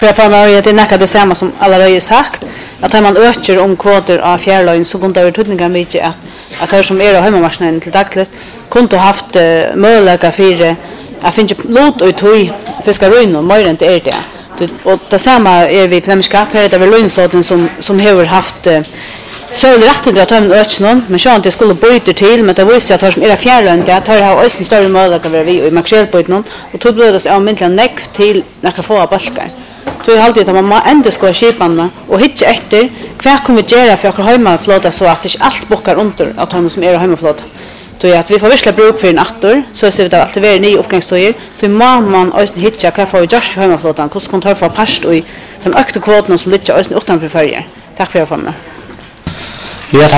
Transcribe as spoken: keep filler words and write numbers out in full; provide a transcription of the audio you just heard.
För för mig det är näka det samma som alla har sagt att har man ökar om kvoter av fjärrlögn så kunde det tutninga mycket att att det som är hemmamarknaden till dagligt kunde haft uh, möjligheter för att finna lot och toy fiskaryn och mer än det är det. Och det samma är vi flämskap här där vi lögnflåten som som har haft uh, så rätt att ta en ökning men så att det skulle byta till men det visste att har som är fjärrlögn det har har också större möjligheter att vi i makrelbyten och tog blödas av myntliga näck till några få balkar. Så jag alltid att man ändå ska skipanna och hitta efter kvar kommer vi göra för att hemmaflåta så att det inte allt bockar under att de som är hemmaflåta. Så att vi får visla bruk för en attor så ser vi att alltid vara ny uppgångsstöjer så man också hitta kvar för just för hemmaflåtan hur ska man ta för past och de ökta kvoterna som ligger också utanför färger. Tack för att jag får med.